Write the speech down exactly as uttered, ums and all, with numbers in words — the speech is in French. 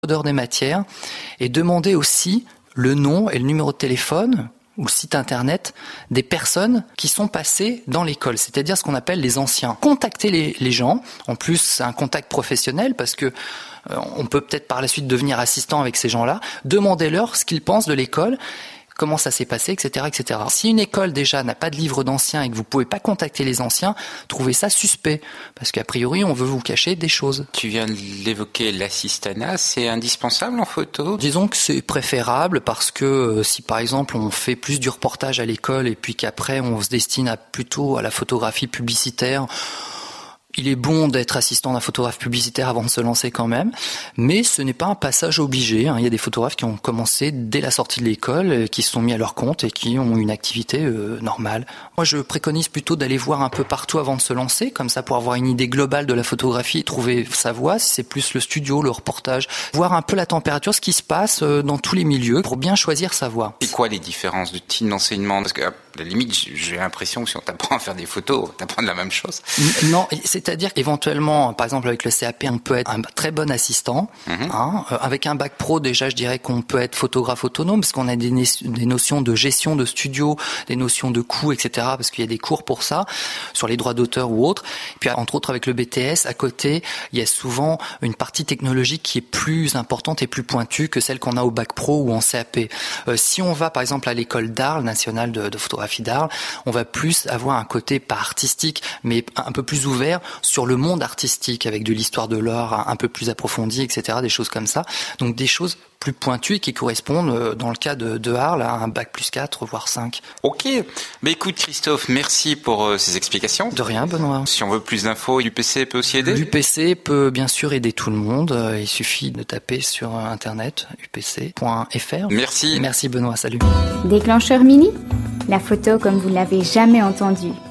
l'ordre des matières et demander aussi le nom et le numéro de téléphone ou le site internet des personnes qui sont passées dans l'école, c'est-à-dire ce qu'on appelle les anciens. Contacter les, les gens, en plus c'est un contact professionnel parce que euh, on peut peut-être par la suite devenir assistant avec ces gens-là, demandez-leur ce qu'ils pensent de l'école, comment ça s'est passé, et cetera, et cetera. Si une école déjà n'a pas de livre d'anciens et que vous pouvez pas contacter les anciens, trouvez ça suspect, parce qu'a priori on veut vous cacher des choses. Tu viens de l'évoquer, l'assistanat, c'est indispensable en photo ? Disons que c'est préférable parce que euh, si par exemple on fait plus du reportage à l'école et puis qu'après on se destine à, plutôt à la photographie publicitaire, il est bon d'être assistant d'un photographe publicitaire avant de se lancer quand même, mais ce n'est pas un passage obligé. Il y a des photographes qui ont commencé dès la sortie de l'école, qui se sont mis à leur compte et qui ont une activité euh, normale. Moi, je préconise plutôt d'aller voir un peu partout avant de se lancer, comme ça pour avoir une idée globale de la photographie et trouver sa voie, si c'est plus le studio, le reportage, voir un peu la température, ce qui se passe dans tous les milieux pour bien choisir sa voie. C'est quoi les différences de type d'enseignement ? Parce que à la limite, j'ai l'impression que si on t'apprend à faire des photos, t'apprends la même chose. Non, c'est-à-dire qu'éventuellement, par exemple avec le C A P, on peut être un très bon assistant. Mmh. Hein. Avec un bac pro, déjà, je dirais qu'on peut être photographe autonome parce qu'on a des, des notions de gestion de studio, des notions de coûts, et cetera. Parce qu'il y a des cours pour ça, sur les droits d'auteur ou autres. Et puis, entre autres, avec le B T S, à côté, il y a souvent une partie technologique qui est plus importante et plus pointue que celle qu'on a au bac pro ou en C A P. Euh, si on va, par exemple, à l'école d'Arles, nationale de, de photographie d'Arles, on va plus avoir un côté pas artistique, mais un peu plus ouvert sur le monde artistique, avec de l'histoire de l'art un peu plus approfondie, et cetera, des choses comme ça. Donc des choses plus pointues et qui correspondent, dans le cas de, de Arles, à un bac plus quatre, voire cinq. Ok. Mais écoute, Christophe, merci pour euh, ces explications. De rien, Benoît. Si on veut plus d'infos, l'U P C peut aussi aider ? L'U P C peut bien sûr aider tout le monde. Il suffit de taper sur Internet, u p c point f r. Merci. Merci, Benoît. Salut. Déclencheur mini ? La photo comme vous l'avez jamais entendue.